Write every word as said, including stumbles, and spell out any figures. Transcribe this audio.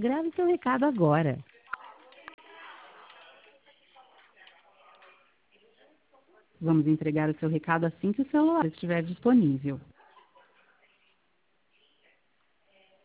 Grave seu recado agora. Vamos entregar o seu recado assim que o celular estiver disponível.